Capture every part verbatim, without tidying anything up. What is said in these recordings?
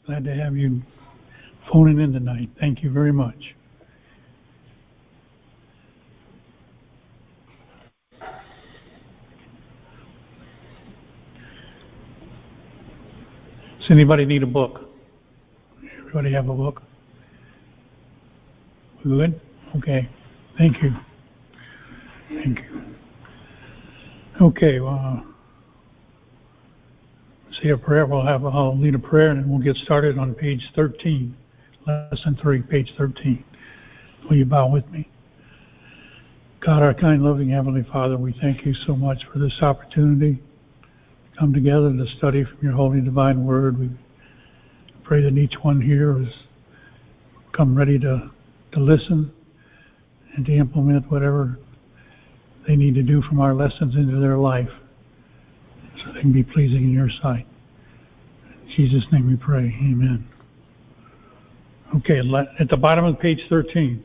Glad to have you phoning in tonight. Thank you very much. Does anybody need a book? Everybody have a book? Good? Okay. Thank you. Thank you. Okay, well, say a prayer. We'll have, I'll lead a prayer and then we'll get started on page thirteen. Lesson three, page thirteen. Will you bow with me? God, our kind, loving Heavenly Father, we thank you so much for this opportunity to come together to study from your holy divine word. We pray that each one here has come ready to, to listen and to implement whatever they need to do from our lessons into their life so they can be pleasing in your sight. In Jesus' name we pray. Amen. Okay, at the bottom of page thirteen.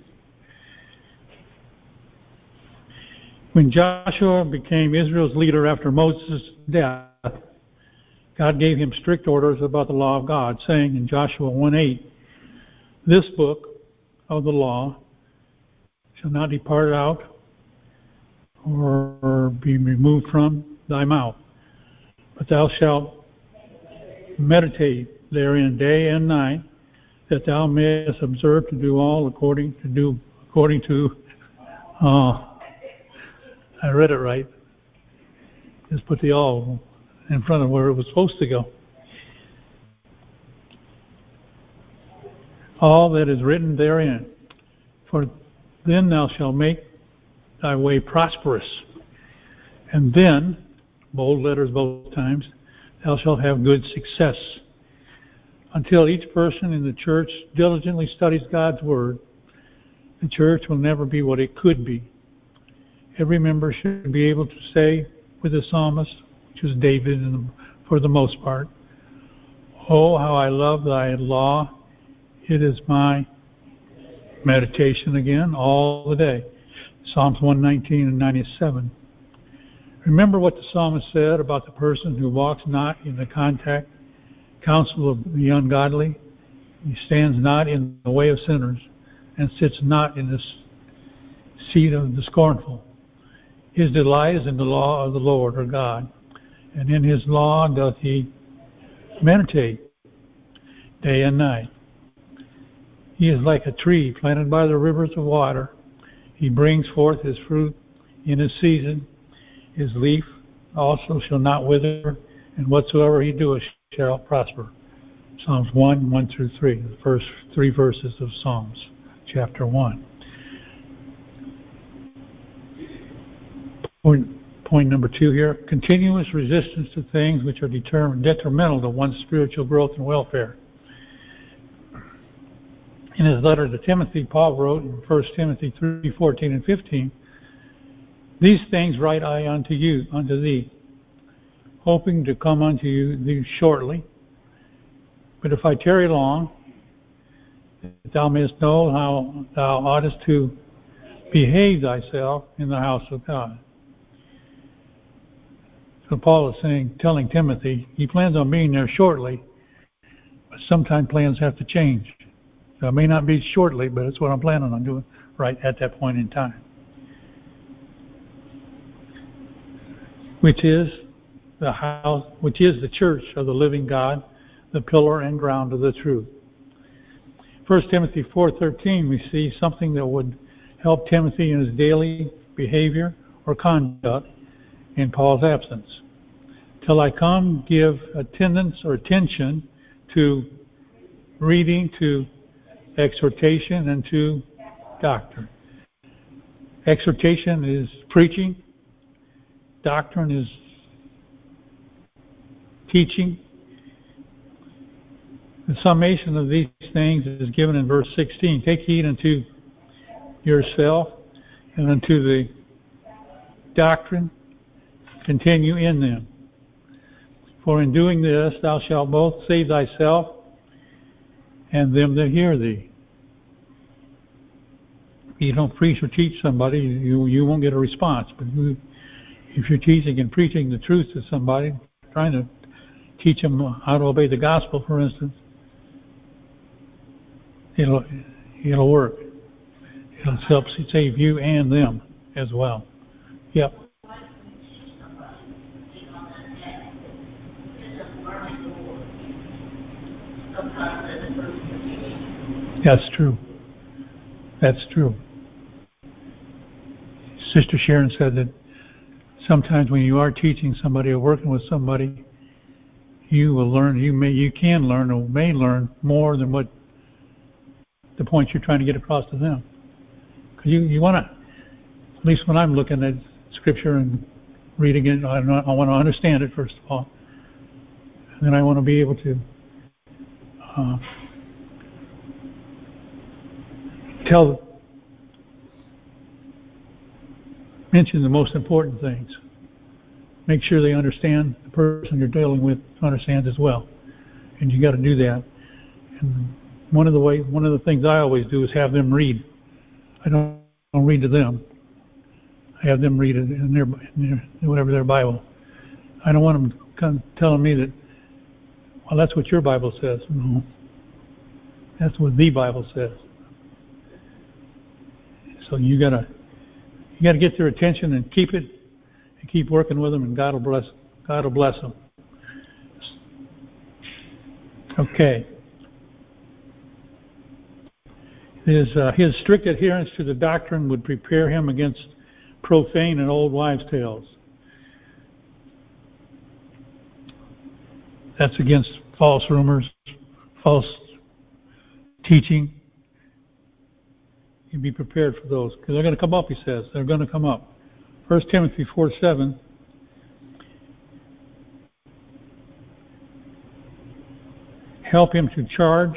When Joshua became Israel's leader after Moses' death, God gave him strict orders about the law of God, saying in Joshua one eight, "This book of the law shall not depart out or be removed from thy mouth, but thou shalt meditate therein day and night, that thou mayest observe to do all according to do according to." Uh, I read it right. Just put the all in front of where it was supposed to go. All that is written therein, for then thou shalt make thy way prosperous, and then, bold letters both times, thou shalt have good success. Until each person in the church diligently studies God's word, the church will never be what it could be. Every member should be able to say with the psalmist, which was David for the most part, "Oh, how I love thy law. It is my meditation," again, all the day. Psalms one nineteen and ninety-seven. Remember what the psalmist said about the person who walks not in the contact counsel of the ungodly. He stands not in the way of sinners, and sits not in the seat of the scornful. His delight is in the law of the Lord, or God, and in his law doth he meditate day and night. He is like a tree planted by the rivers of water. He brings forth his fruit in his season. His leaf also shall not wither, and whatsoever he doeth shall prosper. Psalms one, one through three, the first three verses of Psalms, chapter one. Point, point number two here, continuous resistance to things which are determined, detrimental to one's spiritual growth and welfare. In his letter to Timothy, Paul wrote in First Timothy three, fourteen and fifteen, "These things write I unto you, unto thee, hoping to come unto you thee shortly. But if I tarry long, that thou mayest know how thou oughtest to behave thyself in the house of God." So Paul is saying, telling Timothy, he plans on being there shortly, but sometimes plans have to change. So it may not be shortly, but it's what I'm planning on doing right at that point in time. Which is the house, which is the church of the living God, the pillar and ground of the truth. First Timothy four thirteen, we see something that would help Timothy in his daily behavior or conduct in Paul's absence. "Till I come, give attendance or attention to reading, to exhortation, and to doctrine." Exhortation is preaching. Doctrine is teaching. The summation of these things is given in verse sixteen. "Take heed unto yourself and unto the doctrine, continue in them. For in doing this thou shalt both save thyself and them that hear thee." If you don't preach or teach somebody, you, you won't get a response. But you, if you're teaching and preaching the truth to somebody, trying to teach them how to obey the gospel, for instance, it'll it'll work. It'll help save you and them as well. Yep. That's true. That's true. Sister Sharon said that sometimes when you are teaching somebody or working with somebody, you will learn, you may, you can learn or may learn more than what the point you're trying to get across to them. Because you, you want to, at least when I'm looking at Scripture and reading it, I, I want to understand it first of all. And then I want to be able to uh, tell, mention the most important things. Make sure they understand, the person you're dealing with understands as well. And you got to do that. And one of the way, one of the things I always do is have them read. I don't, don't read to them. I have them read it in their, in their whatever their Bible. I don't want them kind of telling me that, well, that's what your Bible says. No, that's what the Bible says. So you gotta, you gotta get their attention and keep it, and keep working with them, and God will bless, God will bless them. Okay. His, uh, his strict adherence to the doctrine would prepare him against profane and old wives' tales. That's against false rumors, false teaching. You be prepared for those, because they're going to come up, he says. They're going to come up. First Timothy four seven. Help him to charge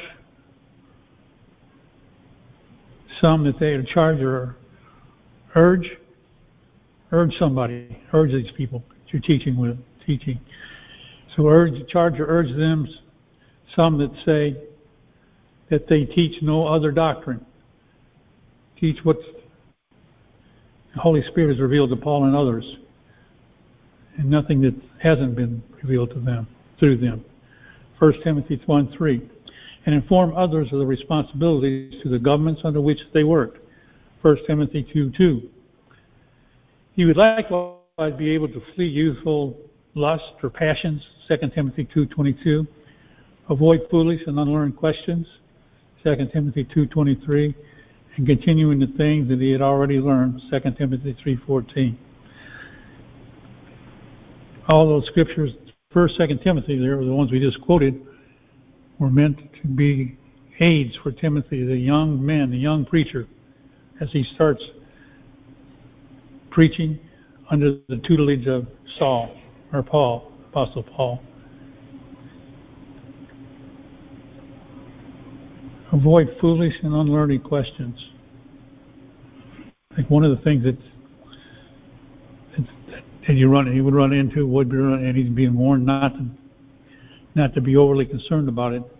some that they charge or urge, urge somebody, urge these people that you're teaching with, teaching. So urge, charge or urge them, some that say that they teach no other doctrine. Teach what the Holy Spirit has revealed to Paul and others, and nothing that hasn't been revealed to them, through them. First Timothy one three. And inform others of the responsibilities to the governments under which they work. First Timothy two two. He would likewise be able to flee youthful lust or passions. Second Timothy two twenty-two. Avoid foolish and unlearned questions. Second Timothy two twenty-three. And continuing the things that he had already learned. Second Timothy three fourteen. All those scriptures, First, Second Timothy, there were the ones we just quoted, were meant to be aids for Timothy, the young man, the young preacher, as he starts preaching under the tutelage of Saul, or Paul, Apostle Paul. Avoid foolish and unlearned questions. I think one of the things that, that you run, he would run into, would be run, and he's being warned not to, not to be overly concerned about it.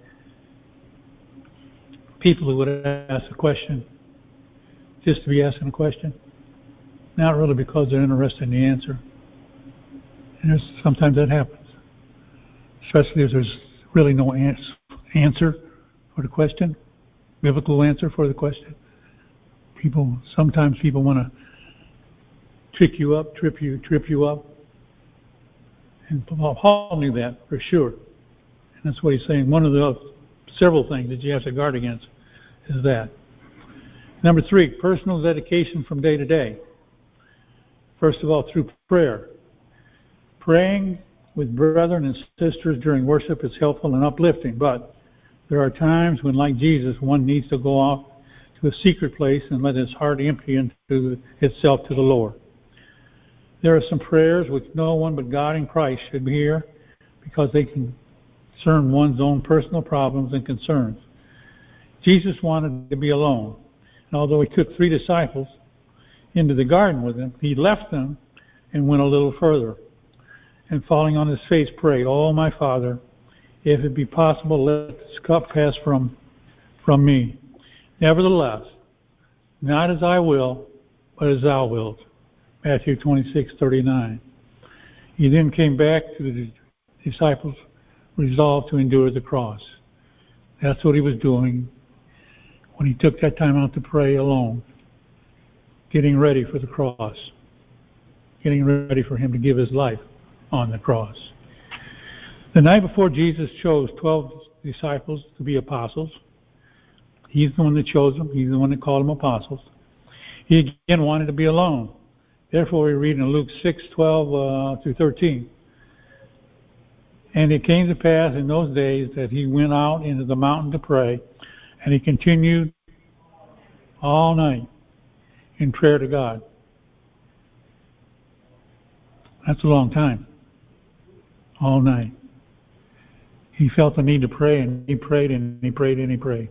People who would ask a question just to be asking a question, not really because they're interested in the answer. And there's, sometimes that happens, especially if there's really no answer for the question, biblical answer for the question. People, sometimes people want to trick you up, trip you, trip you up. And Paul knew that for sure. And that's what he's saying. One of the several things that you have to guard against is that. Number three, personal dedication from day to day. First of all, through prayer. Praying with brethren and sisters during worship is helpful and uplifting, but there are times when, like Jesus, one needs to go off to a secret place and let his heart empty into itself to the Lord. There are some prayers which no one but God and Christ should hear, because they concern one's own personal problems and concerns. Jesus wanted to be alone, and although he took three disciples into the garden with him, he left them and went a little further, and falling on his face prayed, "Oh, my Father, if it be possible, let this cup pass from, from me. Nevertheless, not as I will, but as thou wilt." Matthew twenty-six thirty-nine. He then came back to the disciples, resolved to endure the cross. That's what he was doing. when he took that time out to pray alone, getting ready for the cross, getting ready for him to give his life on the cross. The night before Jesus chose twelve disciples to be apostles, he's the one that chose them. He's the one that called them apostles. He again wanted to be alone. Therefore, we read in Luke six, twelve uh, through thirteen. And it came to pass in those days that he went out into the mountain to pray, and he continued all night in prayer to God. That's a long time. All night. He felt the need to pray, and he prayed, and he prayed, and he prayed.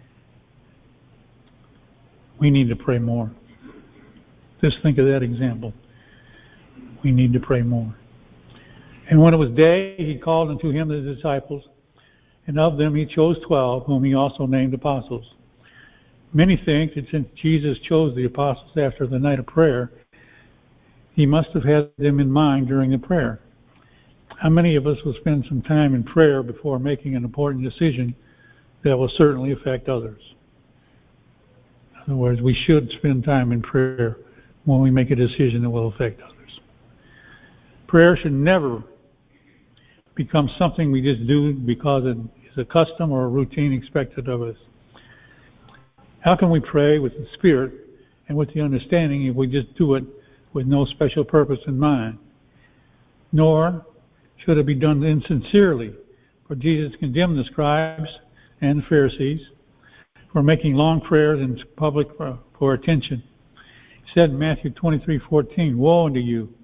We need to pray more. Just think of that example. We need to pray more. And when it was day, he called unto him the disciples, and of them he chose twelve, whom he also named apostles. Many think that since Jesus chose the apostles after the night of prayer, he must have had them in mind during the prayer. How many of us will spend some time in prayer before making an important decision that will certainly affect others? In other words, we should spend time in prayer when we make a decision that will affect others. Prayer should never become something we just do because it is a custom or a routine expected of us. How can we pray with the Spirit and with the understanding if we just do it with no special purpose in mind? Nor should it be done insincerely, for Jesus condemned the scribes and the Pharisees for making long prayers in public for, for attention. He said in Matthew twenty-three fourteen, "Woe unto you,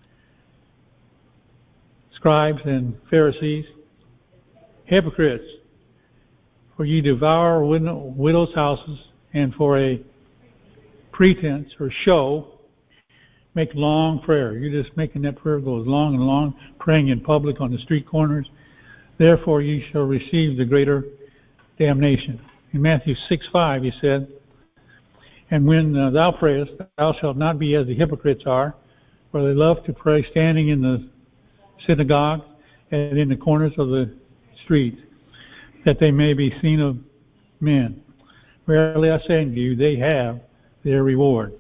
scribes and Pharisees, hypocrites, for ye devour widows' houses, and for a pretense or show make long prayer." You're just making that prayer go as long and long, praying in public on the street corners. "Therefore ye shall receive the greater damnation." In Matthew six five he said, "And when uh, thou prayest, thou shalt not be as the hypocrites are, for they love to pray standing in the synagogue and in the corners of the street, that they may be seen of men. Verily I say unto you, they have their reward."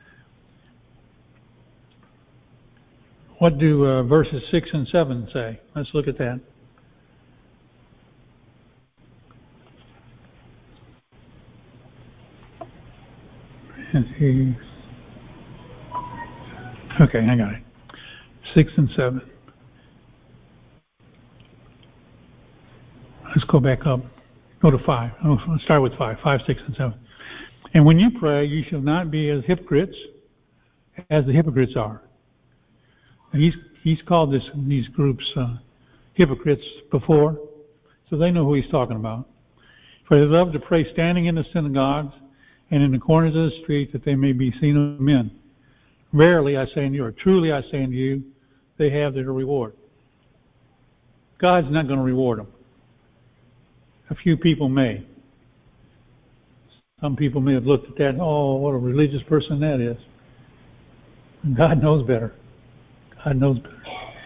What do uh, verses six and seven say? Let's look at that. Okay, I got it. Six and seven. Let's go back up. Go to five. Oh, let's start with five. Five, six, and seven. "And when you pray, you shall not be as hypocrites, as the hypocrites are." And he's he's called this these groups uh, hypocrites before, so they know who he's talking about. "For they love to pray standing in the synagogues and in the corners of the street, that they may be seen of men. Verily I say unto you, or truly I say unto you, they have their reward." God's not going to reward them. A few people may. Some people may have looked at that, "Oh, what a religious person that is." God knows better. God knows better.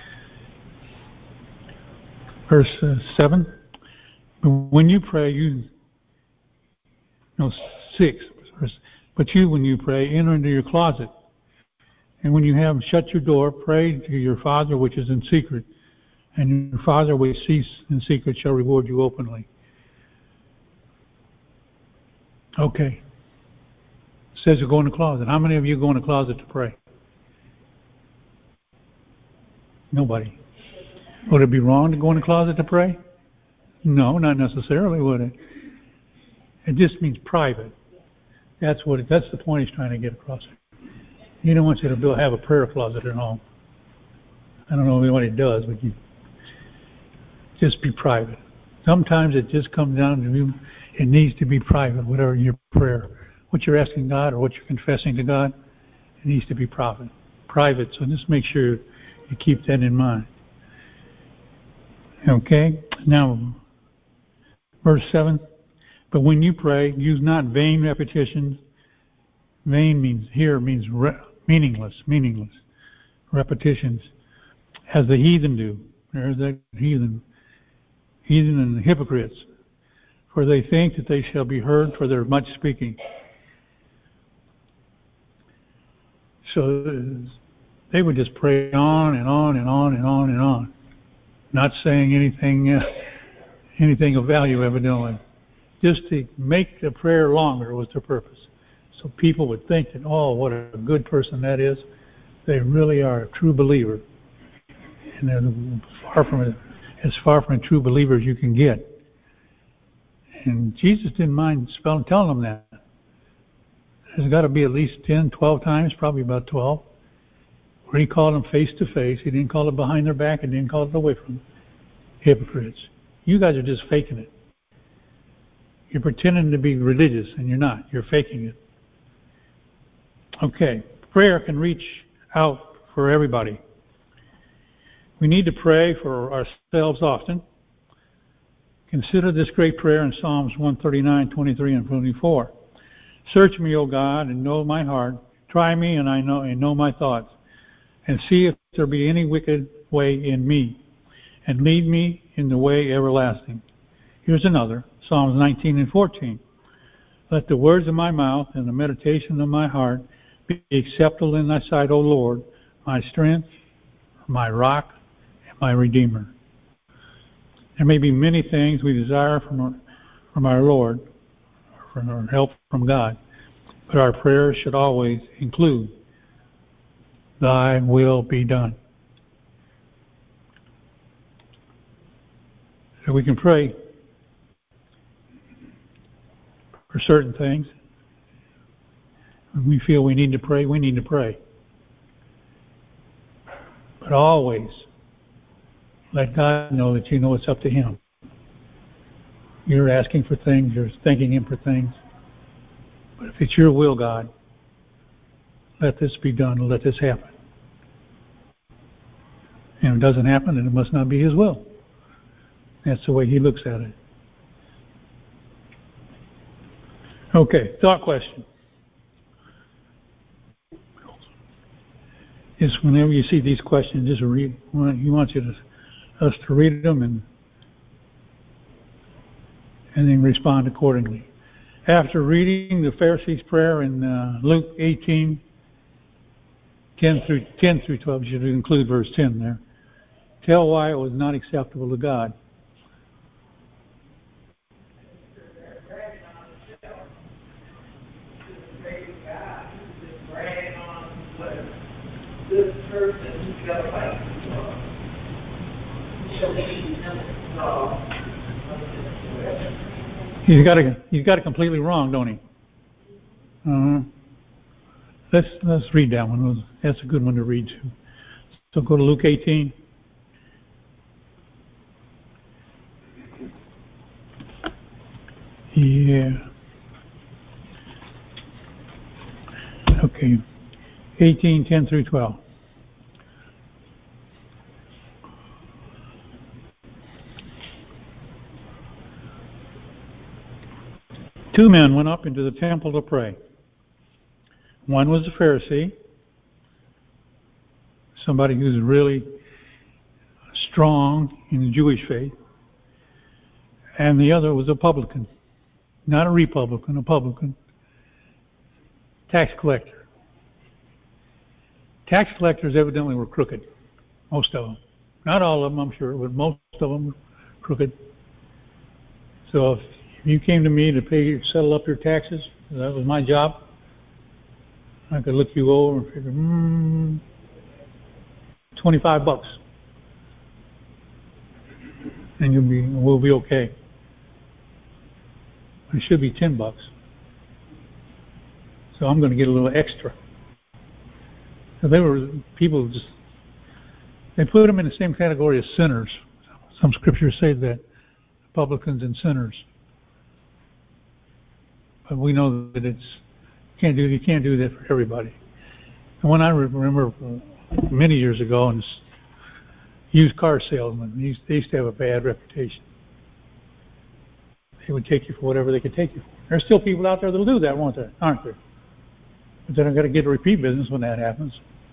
Verse uh, seven. "When you pray, you, no, six. But you, when you pray, enter into your closet. And when you have shut your door, pray to your Father which is in secret. And your Father which sees in secret shall reward you openly." Okay. It says to go in the closet. How many of you go in the closet to pray? Nobody. Would it be wrong to go in the closet to pray? No, not necessarily, would it? It just means private. That's what. It, that's the point he's trying to get across. He don't want you to build, have a prayer closet at home. I don't know what he does, but you just be private. Sometimes it just comes down to you. It needs to be private, whatever your prayer, what you're asking God or what you're confessing to God, it needs to be private. Private. So just make sure you keep that in mind. Okay. Now, verse seven. "But when you pray, use not vain repetitions." Vain means here means re- meaningless, meaningless repetitions, "as the heathen do." There's that heathen, heathen and the hypocrites. for they think that they shall be heard for their much speaking. So they would just pray on and on and on and on and on, not saying anything, uh, anything of value, evidently. Just to make the prayer longer was their purpose. So people would think that, oh, what a good person that is. They really are a true believer. And they're far from it, as far from a true believer as you can get. And Jesus didn't mind spelling, telling them that. There's got to be at least ten, twelve times, probably about twelve, where he called them face to face. He didn't call it behind their back and didn't call it away from them. Hypocrites. You guys are just faking it. You're pretending to be religious, and you're not. You're faking it. Okay. Prayer can reach out for everybody. We need to pray for ourselves often. Consider this great prayer in Psalms one thirty-nine, twenty-three, and twenty-four. Search me, O God, and know my heart. Try me, and I know and know my thoughts, and see if there be any wicked way in me, and lead me in the way everlasting. Here's another, Psalms nineteen and fourteen. Let the words of my mouth and the meditation of my heart be acceptable in thy sight, O Lord, my strength, my rock, and my redeemer. There may be many things we desire from our, from our Lord, from our help from God, but our prayers should always include, thy will be done. So we can pray for certain things. When we feel we need to pray, we need to pray. But always let God know that you know it's up to Him. You're asking for things, you're thanking Him for things. But if it's your will, God, let this be done, let this happen. And if it doesn't happen, then it must not be His will. That's the way He looks at it. Okay, thought question. Just whenever you see these questions, just read. He wants you to, us to read them and and then respond accordingly. After reading the Pharisees' prayer in uh, Luke eighteen, ten through ten through twelve, you should include verse ten there. Tell why it was not acceptable to God. This person who's got a fight. He's got it. He's got it completely wrong, don't he? Uh-huh. Let's let's read that one. That's a good one to read too. So go to Luke eighteen. Yeah. Okay. eighteen, ten through twelve. Two men went up into the temple to pray. One was a Pharisee, somebody who's really strong in the Jewish faith, and the other was a publican, not a Republican, a publican, tax collector. Tax collectors evidently were crooked, most of them. Not all of them, I'm sure, but most of them were crooked. So if you came to me to pay, settle up your taxes, that was my job, I could look you over and figure, hmm, twenty-five bucks. And you'll be, we'll be okay. It should be ten bucks. So I'm going to get a little extra. So they were people just, they put them in the same category as sinners. Some scriptures say that, publicans and sinners. But we know that it's can't do you can't do that for everybody. And when I remember many years ago, and used car salesmen, they used, they used to have a bad reputation. They would take you for whatever they could take you for. There's still people out there that'll do that, won't there? Aren't there? But then I've got to get a repeat business when that happens,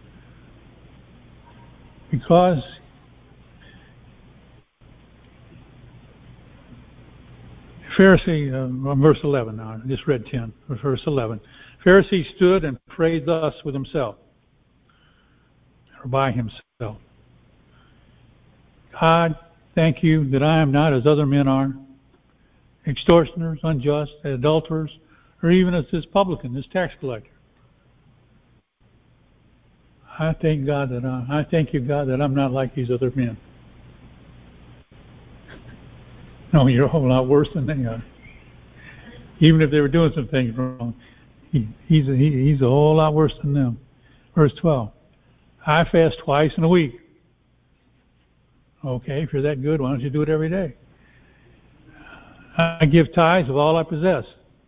because Pharisee, uh, verse eleven now, I just read ten, verse eleven. Pharisee stood and prayed thus with himself, or by himself. God, thank you that I am not as other men are, extortioners, unjust, adulterers, or even as this publican, this tax collector. I thank God that I, I thank you, God, that I'm not like these other men. No, you're a whole lot worse than they are. Even if they were doing some things wrong, he, he's a, he, he's a whole lot worse than them. Verse twelve. I fast twice in a week. Okay, if you're that good, why don't you do it every day? I give tithes of all I possess.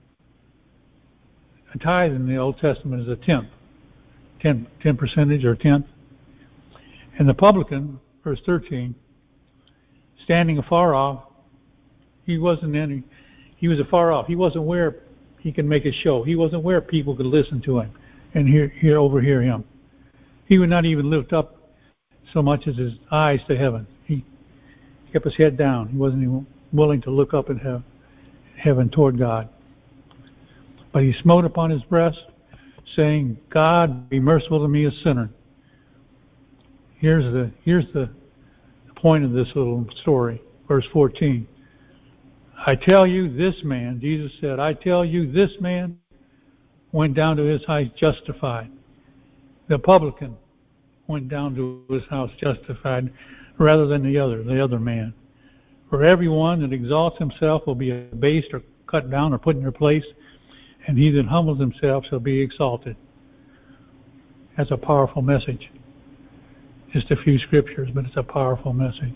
A tithe in the Old Testament is a tenth, ten, ten percentage or tenth. And the publican, verse thirteen, standing afar off, he wasn't any, he was afar off. He wasn't where he could make a show. He wasn't where people could listen to him and hear, hear overhear him. He would not even lift up so much as his eyes to heaven. He kept his head down. He wasn't even willing to look up at heaven, heaven toward God. But he smote upon his breast, saying, God, be merciful to me, a sinner. Here's the here's the point of this little story. Verse fourteen. I tell you, this man, Jesus said, I tell you, this man went down to his house justified. The publican went down to his house justified rather than the other, the other man. For everyone that exalts himself will be abased or cut down or put in their place, and he that humbles himself shall be exalted. That's a powerful message. Just a few scriptures, but it's a powerful message.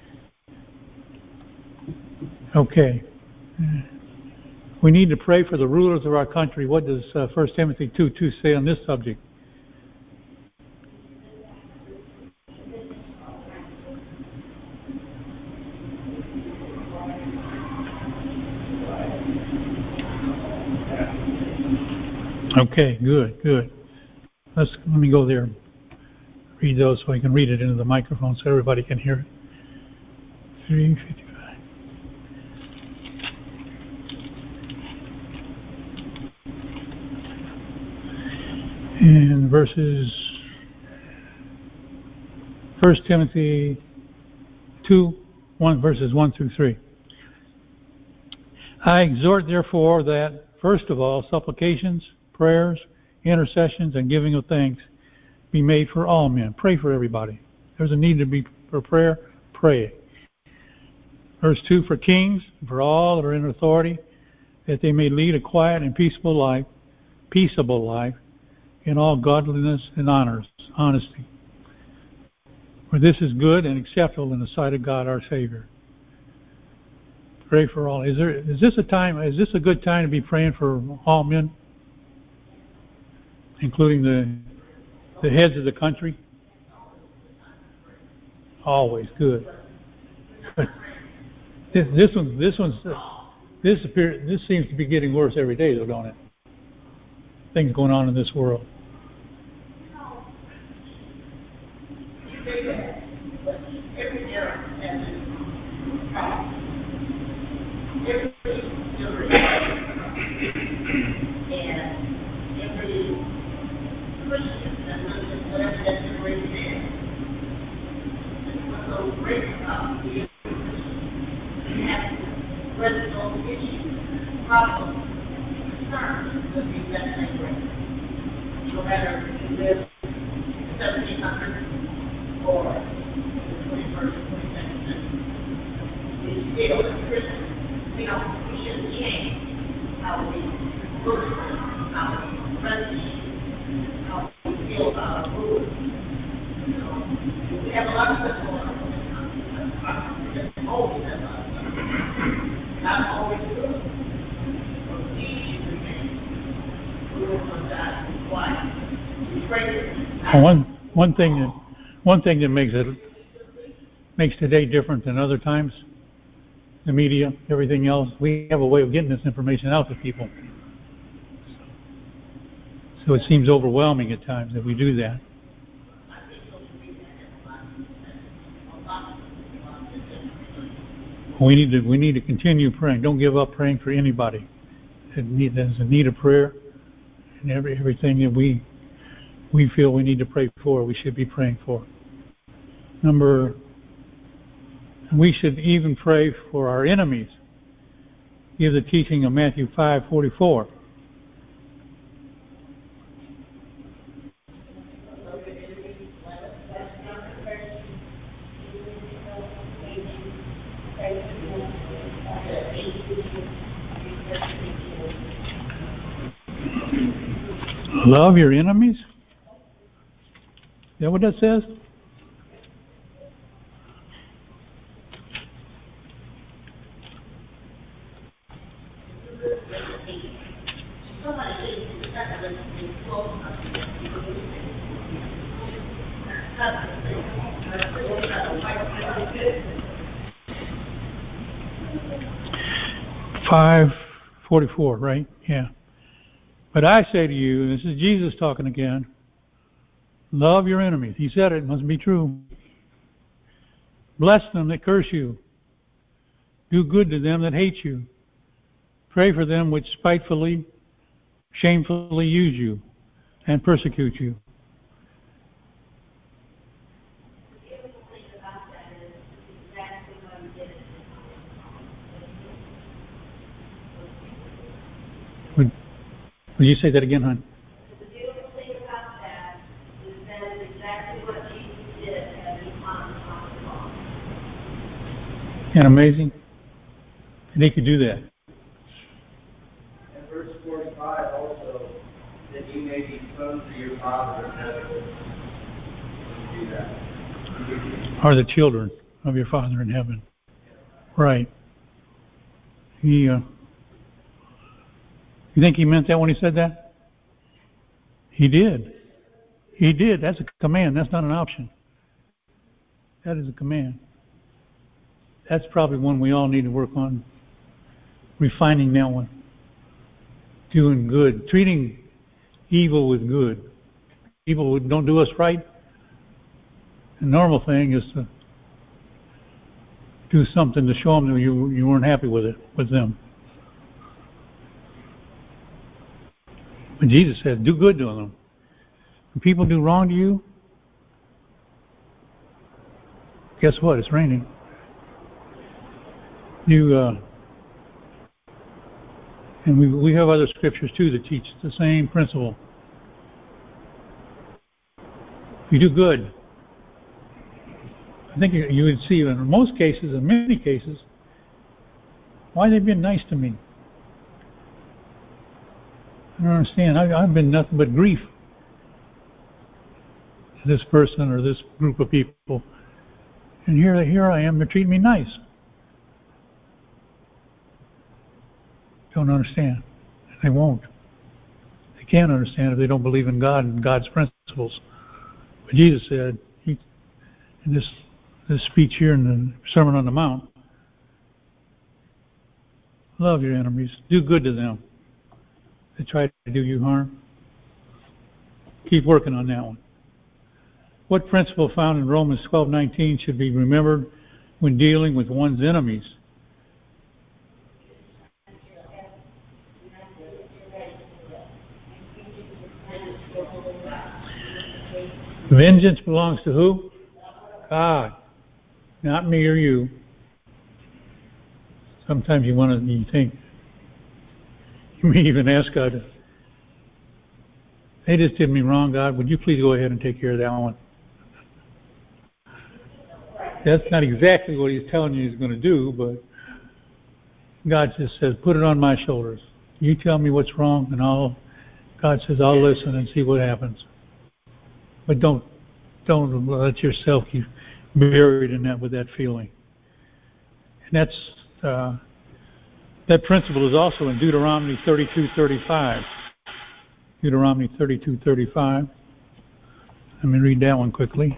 Okay. We need to pray for the rulers of our country. What does uh, First Timothy two two say on this subject? Okay, good, good. Let's let me go there. Read those so I can read it into the microphone so everybody can hear it. three fifty-five. And verses First Timothy two, one verses one through three. I exhort therefore that first of all supplications, prayers, intercessions, and giving of thanks be made for all men. Pray for everybody. There's a need to be for prayer. Pray. Verse two, for kings, for all that are in authority, that they may lead a quiet and peaceable life, peaceable life, in all godliness and honors, honesty. For this is good and acceptable in the sight of God our Savior. Pray for all. Is there? Is this a time? Is this a good time to be praying for all men, including the the heads of the country? Always good. This, this one, this one's, this appear, this seems to be getting worse every day, though, don't it? Things going on in this world. No matter if you live seventeen hundred or the twenty-first, twenty-second century, we still, as Christians, we don't, we shouldn't change how we look at them, how we friendship, how we feel about our rules. You know, we have a lot of stuff going on in this country. That's always have a lot of stuff. Not always good. But we should remain. We will come back and quiet. Well, one one thing that one thing that makes it makes today different than other times, the media, everything else, we have a way of getting this information out to people. So it seems overwhelming at times that we do that. We need to we need to continue praying. Don't give up praying for anybody that need that's in need of prayer, and every everything that we we feel we need to pray for, we should be praying for. Number, we should even pray for our enemies. Give the teaching of Matthew five forty-four. Love your enemies? Is that what that says? five forty-four, right? Yeah. But I say to you, and this is Jesus talking again, love your enemies. He said it, it must be true. Bless them that curse you. Do good to them that hate you. Pray for them which spitefully, shamefully use you and persecute you. Would, would you say that again, hon? The beautiful thing about that is that is exactly what Jesus did as he hung on the cross. And amazing? And he could do that. And verse forty-five also, that you may be sons of your Father in heaven. Do that. Are the children of your Father in heaven. Right. He, uh, you think he meant that when he said that? He did. He did. That's a command. That's not an option. That is a command. That's probably one we all need to work on, refining that one. Doing good. Treating evil with good. People who don't do us right, the normal thing is to do something to show them that you, you weren't happy with it, with them. But Jesus said, do good to them. When people do wrong to you, guess what? It's raining. You, uh, and we, we have other scriptures too that teach the same principle. You do good. I think you, you would see in most cases, in many cases, why they've been nice to me. I don't understand. I, I've been nothing but grief to this person or this group of people, and here, here I am. They're treating me nice. Don't understand. They won't. They can't understand if they don't believe in God and God's principles. But Jesus said, he, in this this speech here in the Sermon on the Mount, love your enemies. Do good to them. They try to do you harm. Keep working on that one. What principle found in Romans twelve nineteen should be remembered when dealing with one's enemies? Vengeance belongs to who? God. Not me or you. Sometimes you want to, you think, you may even ask God, they just did me wrong, God, would you please go ahead and take care of that one? That's not exactly what he's telling you he's going to do, but God just says, put it on my shoulders. You tell me what's wrong, and I'll, God says, I'll listen and see what happens. But don't, don't let yourself keep buried in that with that feeling. And that's, uh, that principle is also in Deuteronomy thirty-two thirty-five. Deuteronomy thirty-two thirty-five. Let me read that one quickly.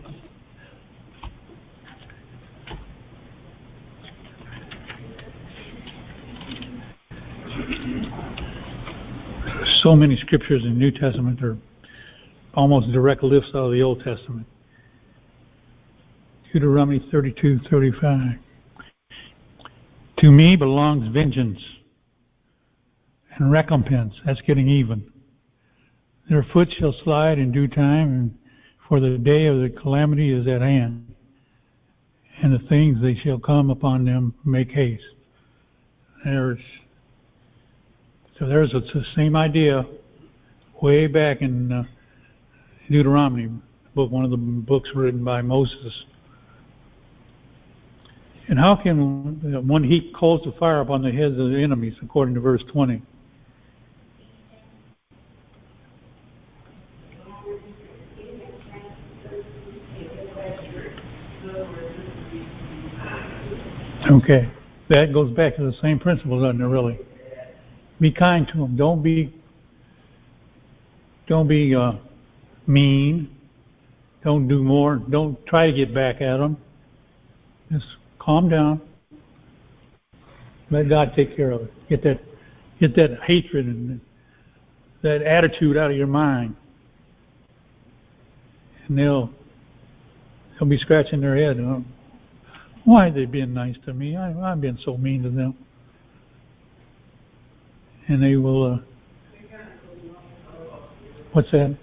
So many scriptures in the New Testament are almost direct lifts out of the Old Testament. Deuteronomy thirty-two thirty-five. To me belongs vengeance and recompense. That's getting even. Their foot shall slide in due time, and for the day of the calamity is at hand, and the things they shall come upon them make haste. There's, so there's a, the same idea way back in uh, Deuteronomy, book, one of the books written by Moses. And how can uh, one heap coals of fire upon the heads of the enemies, according to verse twenty? Okay, that goes back to the same principle, doesn't it, really? Be kind to them. Don't be, don't be uh, mean. Don't do more. Don't try to get back at them. Just calm down. Let God take care of it. Get that, get that hatred and that attitude out of your mind, and they'll, they'll be scratching their head. Oh, why are they being nice to me? I, I've been so mean to them. And they will, uh, what's that?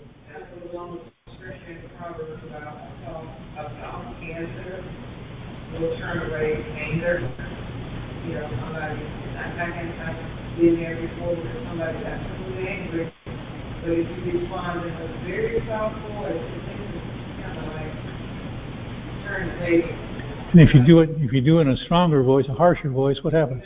Will turn away anger. You know, somebody, I can, I've been there before where somebody's absolutely angry, but if you respond in a very soft voice, it's kind of like turn away. And if you do it, if you do it in a stronger voice, a harsher voice, what happens?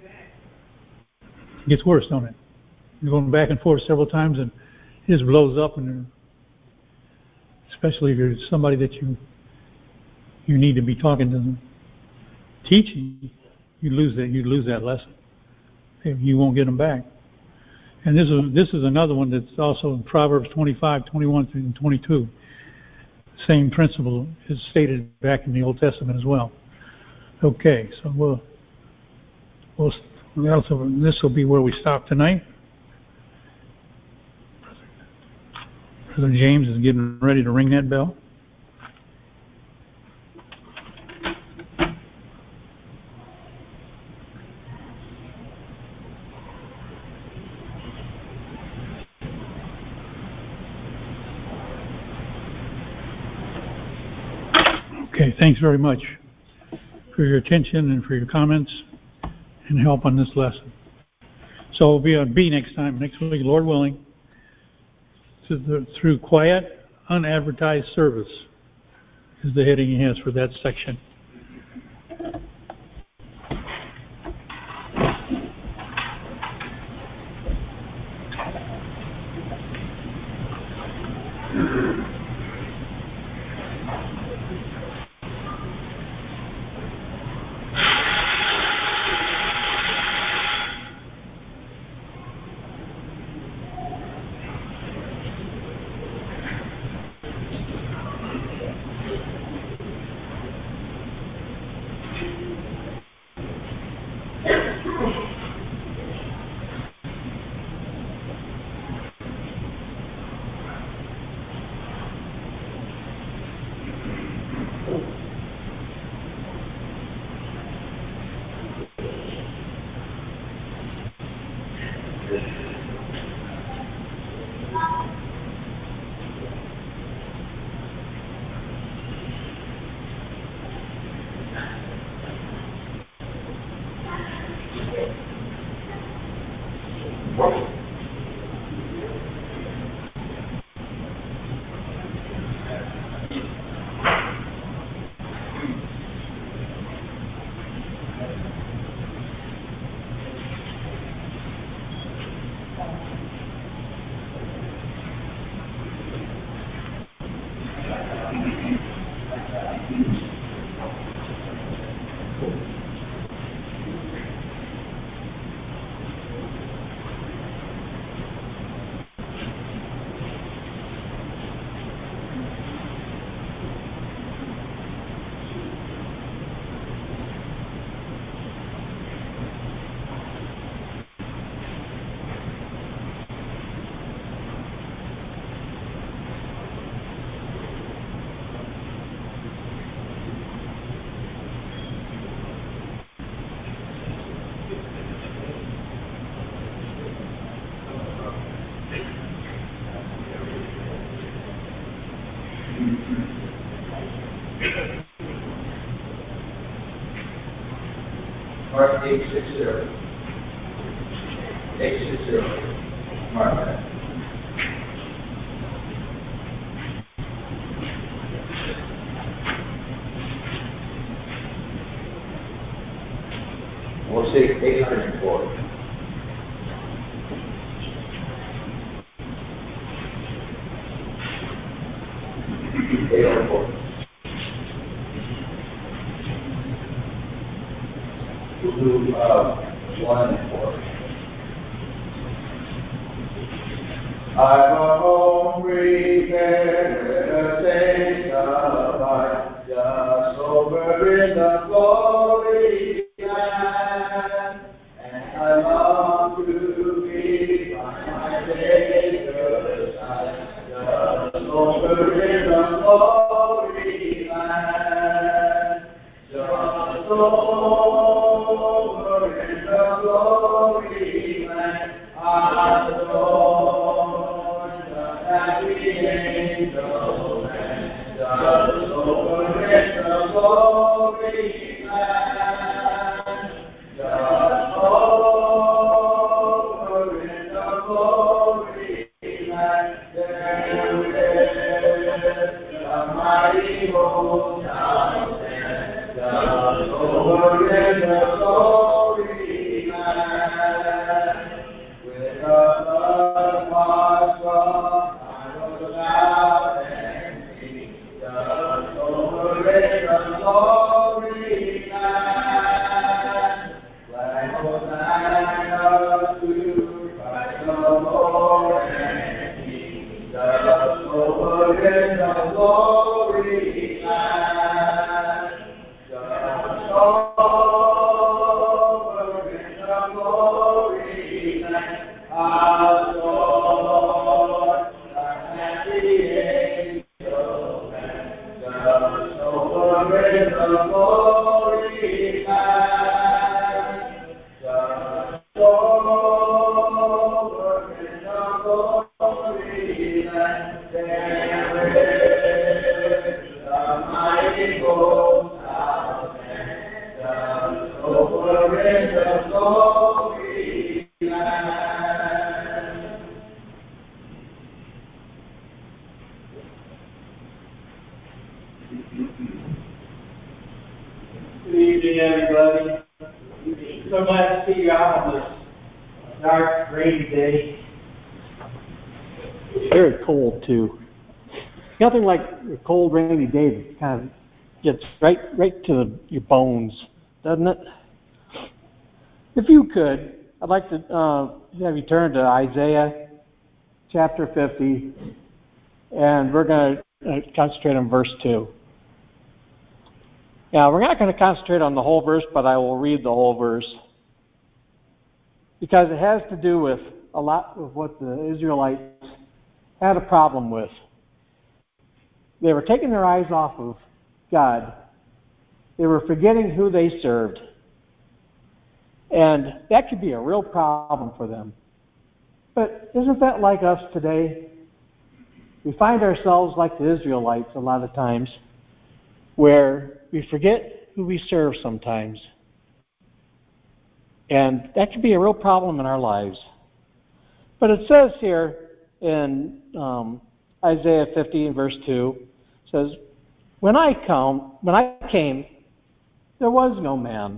It gets worse, don't it? You're going back and forth several times, and it just blows up, and especially if you're somebody that you you need to be talking to them, teaching, you lose that you lose that lesson. You won't get them back. And this is this is another one that's also in Proverbs twenty-five, twenty-one through twenty-two. Same principle is stated back in the Old Testament as well. Okay, so we'll we'll this will be where we stop tonight. Brother James is getting ready to ring that bell. Okay, thanks very much for your attention and for your comments and help on this lesson. So we'll be on B next time, next week, Lord willing, to the, through quiet, unadvertised service is the heading he has for that section. Mark eight six zero. eight six zero. Mark that. We'll say eight hundred four. eight hundred four. We'll do uh, one and four. I'm a home prepared with a taste of life, just over in the glory land, and I long to be by my Savior's side, just over in the glory land, just over in the glory land, I adore the happy angel and just over in the glory land, just over in the glory land, there is the mighty host out there, just over in the glory land. With a blood washed from I was out and free, just over in the glory land. Like Hosanna to Christ the Lord and King, just over in the glory land. Just over in the glory land. Adore the happy angel and just over in the glory land. Just over in the glory land. There is the mighty host out there, just over in the glory land. Good evening, everybody. So glad to see you out on this dark, rainy day. It's very cold too. Nothing like a cold, rainy day that kind of gets right, right to the, your bones, doesn't it? If you could, I'd like to uh, have you turn to Isaiah chapter fifty, and we're going to uh, concentrate on verse two. Now, we're not going to concentrate on the whole verse, but I will read the whole verse because it has to do with a lot of what the Israelites had a problem with. They were taking their eyes off of God. They were forgetting who they served. And that could be a real problem for them. But isn't that like us today? We find ourselves like the Israelites a lot of times, where we forget who we serve sometimes. And that could be a real problem in our lives. But it says here in um, Isaiah fifty, verse two, it says, When I come, when I came, there was no man.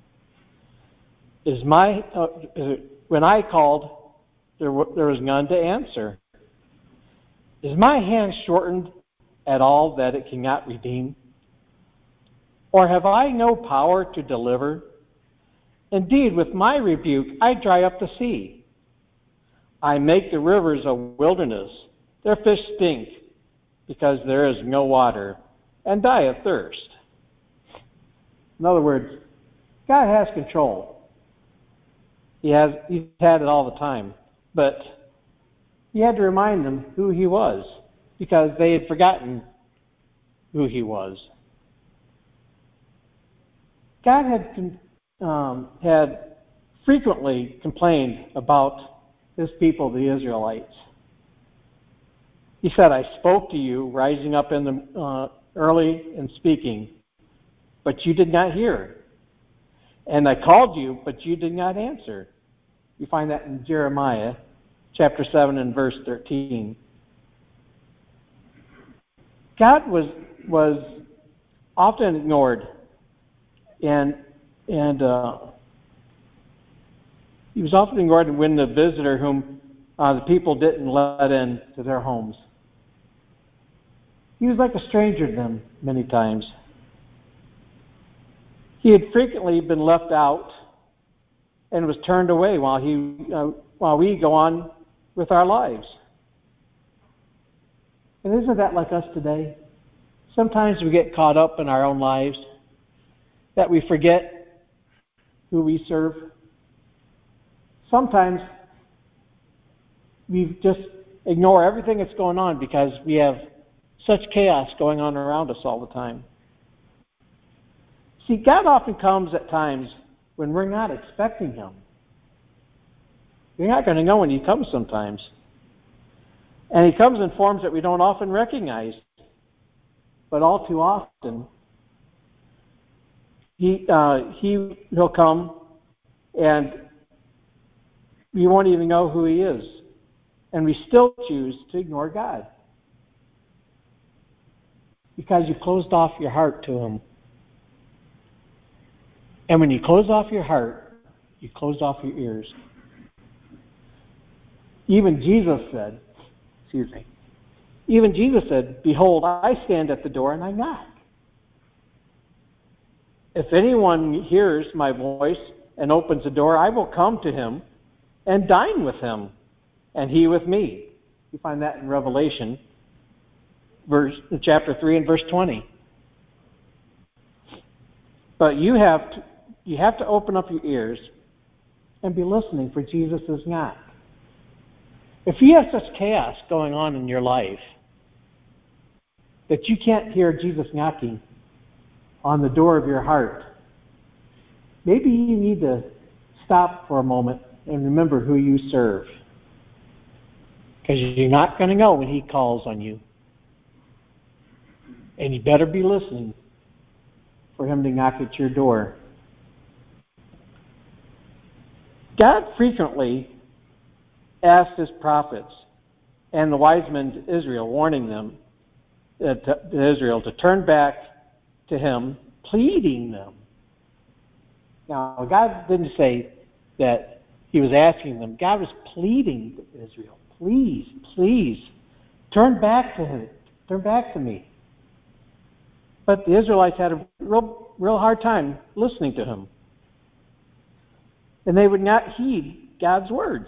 Is my uh, when I called, there, w- there was none to answer. Is my hand shortened at all that it cannot redeem? Or have I no power to deliver? Indeed, with my rebuke, I dry up the sea. I make the rivers a wilderness. Their fish stink, because there is no water, and die of thirst. In other words, God has control. He has, he's had it all the time. But he had to remind them who he was, because they had forgotten who he was. God had um, had frequently complained about his people, the Israelites. He said, I spoke to you rising up in the uh, early and speaking, but you did not hear. And I called you, but you did not answer. You find that in Jeremiah chapter seven and verse thirteen. God was was often ignored, and and uh, he was often ignored when the visitor whom uh, the people didn't let in to their homes. He was like a stranger to them many times. He had frequently been left out and was turned away while he uh, while we go on with our lives. And isn't that like us today? Sometimes we get caught up in our own lives that we forget who we serve. Sometimes we just ignore everything that's going on because we have such chaos going on around us all the time. See, God often comes at times when we're not expecting Him. You're not going to know when He comes sometimes. And He comes in forms that we don't often recognize. But all too often, He uh, He will come and you won't even know who He is. And we still choose to ignore God. Because you closed off your heart to Him. And when you close off your heart, you close off your ears. Even Jesus said, excuse me, even Jesus said, "Behold, I stand at the door and I knock. If anyone hears my voice and opens the door, I will come to him and dine with him, and he with me." You find that in Revelation, verse, chapter three and verse twenty. But you have to, you have to open up your ears and be listening for Jesus' knock. If you have such chaos going on in your life that you can't hear Jesus knocking on the door of your heart, maybe you need to stop for a moment and remember who you serve. Because you're not going to know when He calls on you. And you better be listening for Him to knock at your door. God frequently asked His prophets and the wise men to Israel, warning them, uh, to, to Israel, to turn back to Him, pleading them. Now, God didn't say that He was asking them. God was pleading to Israel, please, please, turn back to Him, turn back to me. But the Israelites had a real, real hard time listening to Him. And they would not heed God's words.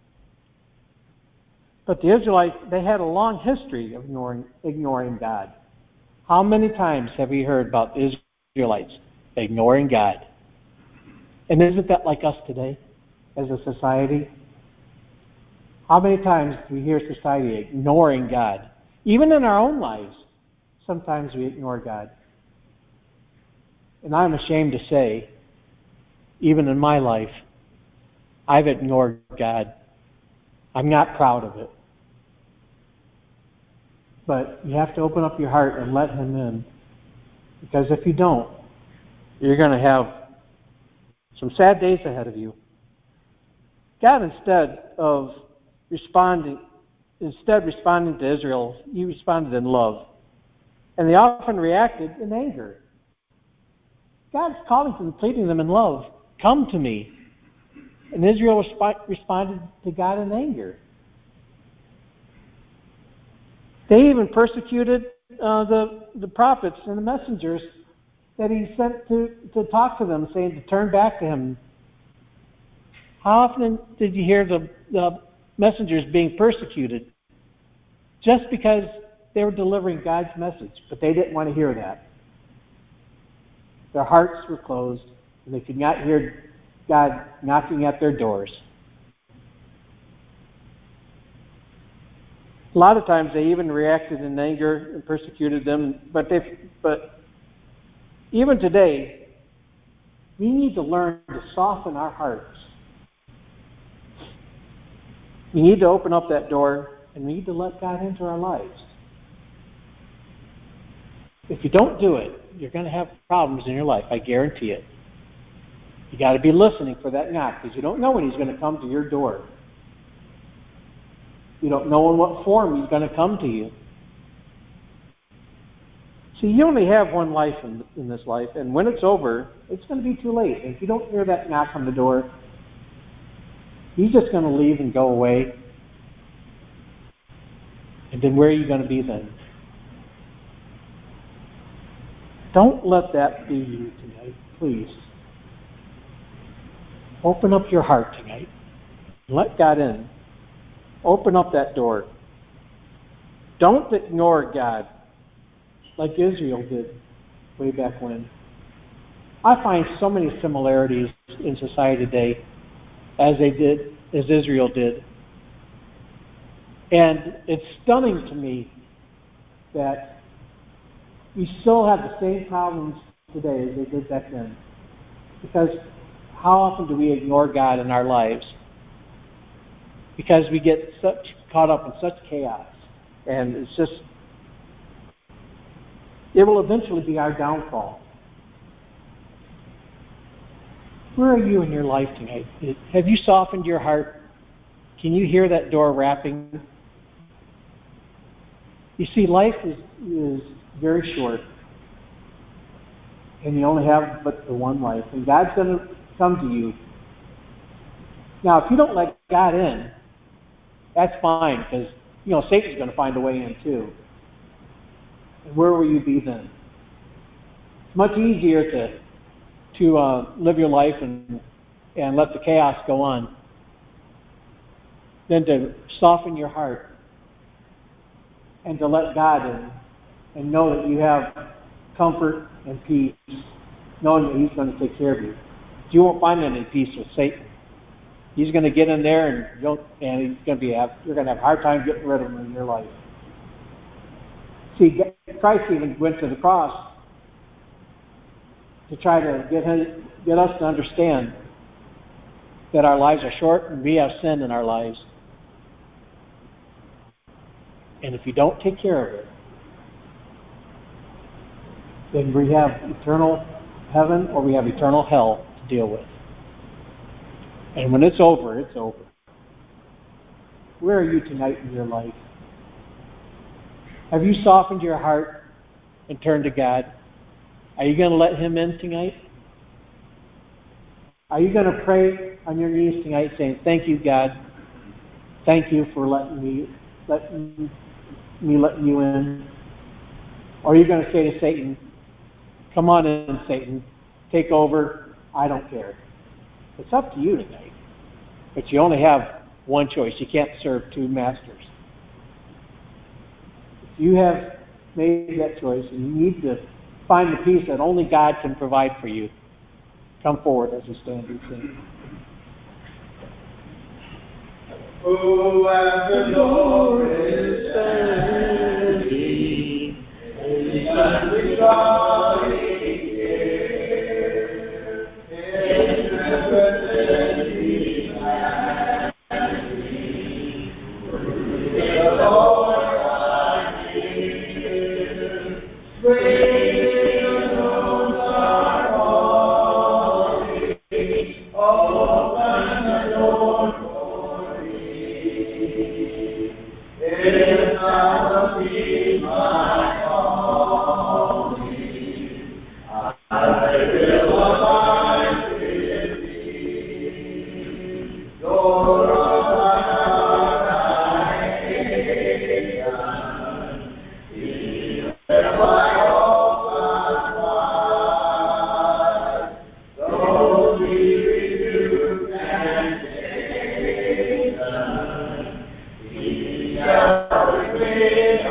But the Israelites, they had a long history of ignoring, ignoring God. How many times have we heard about the Israelites ignoring God? And isn't that like us today as a society? How many times do we hear society ignoring God? Even in our own lives, sometimes we ignore God. And I'm ashamed to say, even in my life, I've ignored God. I'm not proud of it. But you have to open up your heart and let Him in. Because if you don't, you're going to have some sad days ahead of you. God, instead of responding, instead responding to Israel, He responded in love. And they often reacted in anger. God's calling them, pleading them in love. Come to me. And Israel resp- responded to God in anger. They even persecuted uh, the, the prophets and the messengers that He sent to, to talk to them, saying to turn back to Him. How often did you hear the, the messengers being persecuted just because they were delivering God's message, but they didn't want to hear that? Their hearts were closed, and they could not hear God knocking at their doors. A lot of times they even reacted in anger and persecuted them, but they, but even today, we need to learn to soften our hearts. We need to open up that door, and we need to let God into our lives. If you don't do it, you're going to have problems in your life, I guarantee it. You got to be listening for that knock, because you don't know when he's going to come to your door. You don't know in what form he's going to come to you. See, you only have one life in, in this life, and when it's over, it's going to be too late. And if you don't hear that knock on the door, he's just going to leave and go away. And then where are you going to be then? Don't let that be you tonight, please. Open up your heart tonight. Let God in. Open up that door. Don't ignore God like Israel did way back when. I find so many similarities in society today as they did, as Israel did. And it's stunning to me that we still have the same problems today as they did back then. Because how often do we ignore God in our lives? Because we get such caught up in such chaos. And it's just, it will eventually be our downfall. Where are you in your life tonight? Have you softened your heart? Can you hear that door rapping? You see, life is, is very short. And you only have but the one life. And God's going to come to you. Now, if you don't let God in, that's fine, because, you know, Satan's going to find a way in too. And where will you be then? It's much easier to to uh, live your life and and let the chaos go on than to soften your heart and to let God in and know that you have comfort and peace, knowing that He's going to take care of you. You won't find any peace with Satan. He's going to get in there, and you'll, and he's going to be have, you're going to have a hard time getting rid of him in your life. See, Christ even went to the cross to try to get him, get us to understand that our lives are short and we have sin in our lives. And if you don't take care of it, then we have eternal heaven or we have eternal hell to deal with. And when it's over, it's over. Where are you tonight in your life? Have you softened your heart and turned to God? Are you going to let Him in tonight? Are you going to pray on your knees tonight saying, thank you, God. Thank you for letting me, letting me letting you in? Or are you going to say to Satan, come on in, Satan. Take over. I don't care. It's up to you tonight. But you only have one choice. You can't serve two masters. If you have made that choice and you need to find the peace that only God can provide for you, come forward as we stand and sing. Oh, as the door is standing, and we God here, in the presence we have seen, the Lord our King, great alone are holy, open the door for me, if thou wilt be my calling, I will abide with thee. Lord of my salvation, He will my hope abide. Though He rebuke and chasten, He shall remain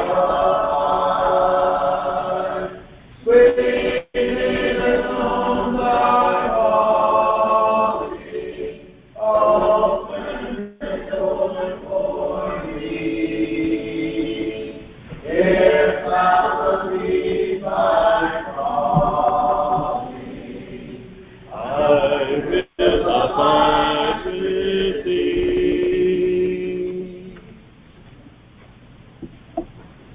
abide. Sweet alone thy calling, open the door for me. If thou wilt be my calling, I will abide with thee.